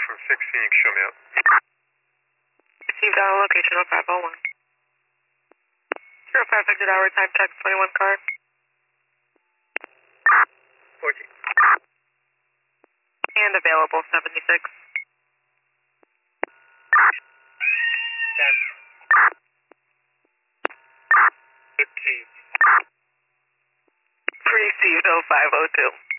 from 16, you can show me out. Received out location 0501. 05 exit hour, time check, 21 car. 14. And available, 76. 10. Received. Received 0502.